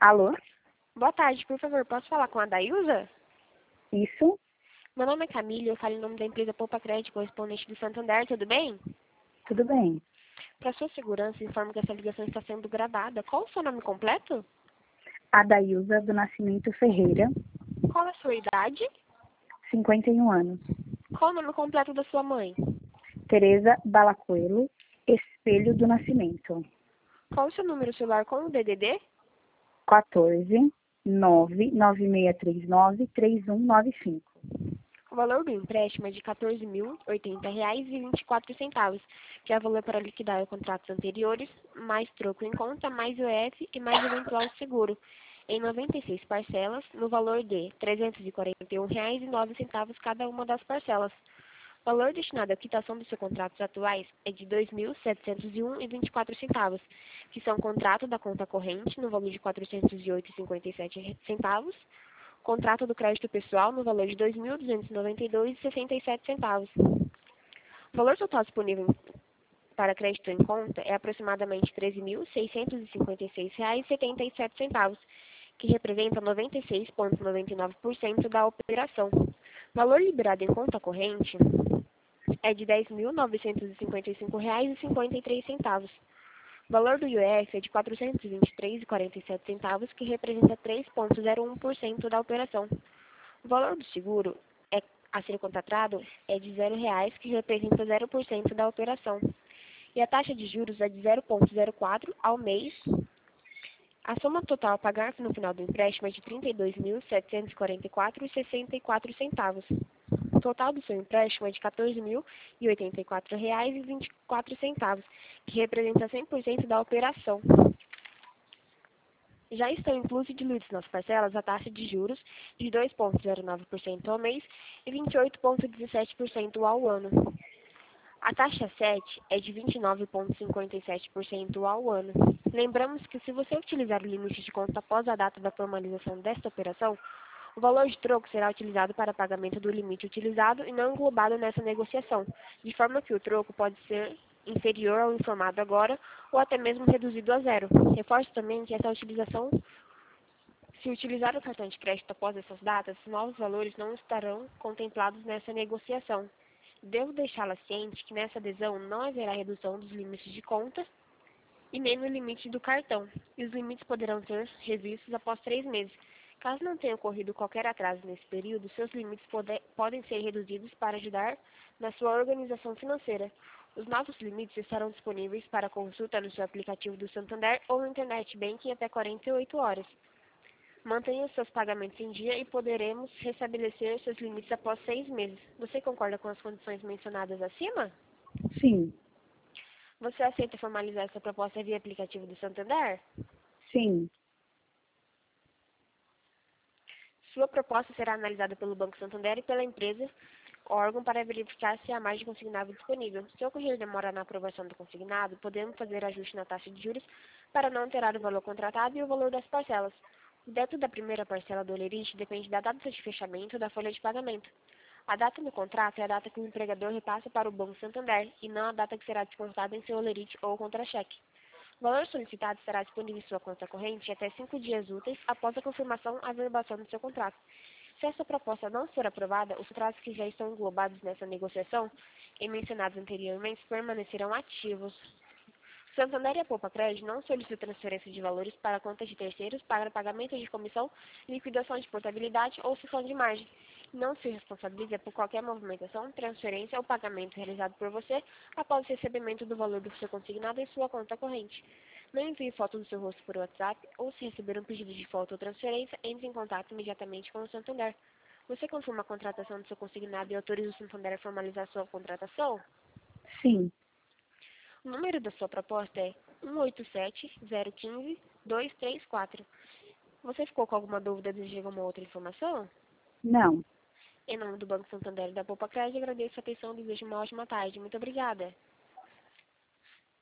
Alô? Boa tarde, por favor, posso falar com a Dailza? Isso? Meu nome é Camila, eu falo em nome da empresa Poupa Crédito, correspondente do Santander, tudo bem? Tudo bem. Para sua segurança, informo que essa ligação está sendo gravada. Qual o seu nome completo? Adailza do Nascimento Ferreira, Qual a sua idade? 51 anos. Qual o nome completo da sua mãe? Tereza Balacoelo, Espelho do Nascimento. Qual o seu número celular com o DDD? 14 99639 3195. O valor do empréstimo é de R$ 14.080,24, que é o valor para liquidar os contratos anteriores, mais troco em conta, mais IOF e mais eventual seguro, em 96 parcelas, no valor de R$ 341,09 cada uma das parcelas. O valor destinado à quitação dos seus contratos atuais é de R$ 2.701,24, que são contrato da conta corrente, no valor de R$ 408,57, contrato do crédito pessoal no valor de R$ 2.292,67. O valor total disponível para crédito em conta é aproximadamente R$ 13.656,77, que representa 96,99% da operação. O valor liberado em conta corrente é de R$ 10.955,53. O valor do IOF é de R$ 423,47, que representa 3,01% da operação. O valor do seguro a ser contratado é de R$ 0,00, que representa 0% da operação. E a taxa de juros é de 0,04 ao mês. A soma total a pagar no final do empréstimo é de R$ 32.744,64. O total do seu empréstimo é de R$ 14.084,24, que representa 100% da operação. Já estão inclusos e diluídos nas parcelas a taxa de juros de 2,09% ao mês e 28,17% ao ano. A taxa 7 é de 29,57% ao ano. Lembramos que se você utilizar o limite de conta após a data da formalização desta operação, o valor de troco será utilizado para pagamento do limite utilizado e não englobado nessa negociação, de forma que o troco pode ser inferior ao informado agora ou até mesmo reduzido a zero. Reforço também que essa utilização, se utilizar o cartão de crédito após essas datas, novos valores não estarão contemplados nessa negociação. Devo deixá-la ciente que nessa adesão não haverá redução dos limites de conta e nem no limite do cartão, e os limites poderão ser revistos após 3 meses. Caso não tenha ocorrido qualquer atraso nesse período, seus limites podem ser reduzidos para ajudar na sua organização financeira. Os novos limites estarão disponíveis para consulta no seu aplicativo do Santander ou no Internet Banking até 48 horas. Mantenha os seus pagamentos em dia e poderemos restabelecer seus limites após 6 meses. Você concorda com as condições mencionadas acima? Sim. Você aceita formalizar essa proposta via aplicativo do Santander? Sim. Sua proposta será analisada pelo Banco Santander e pela empresa, órgão, para verificar se há margem consignável disponível. Se ocorrer demora na aprovação do consignado, podemos fazer ajuste na taxa de juros para não alterar o valor contratado e o valor das parcelas. O débito da primeira parcela do holerite depende da data de fechamento da folha de pagamento. A data no contrato é a data que o empregador repassa para o Banco Santander e não a data que será descontada em seu holerite ou contra-cheque. O valor solicitado estará disponível em sua conta corrente até 5 dias úteis após a confirmação e averbação do seu contrato. Se essa proposta não for aprovada, os contratos que já estão englobados nessa negociação e mencionados anteriormente permanecerão ativos. Santander e a Poupa Crédito não solicitam transferência de valores para contas de terceiros para pagamento de comissão, liquidação de portabilidade ou cessão de margem. Não se responsabiliza por qualquer movimentação, transferência ou pagamento realizado por você após o recebimento do valor do seu consignado em sua conta corrente. Não envie foto do seu rosto por WhatsApp ou, se receber um pedido de foto ou transferência, entre em contato imediatamente com o Santander. Você confirma a contratação do seu consignado e autoriza o Santander a formalizar sua contratação? Sim. O número da sua proposta é 187-015-234. Você ficou com alguma dúvida, deseja alguma outra informação? Não. Em nome do Banco Santander e da Poupa Crédito, agradeço a atenção e desejo uma ótima tarde. Muito obrigada.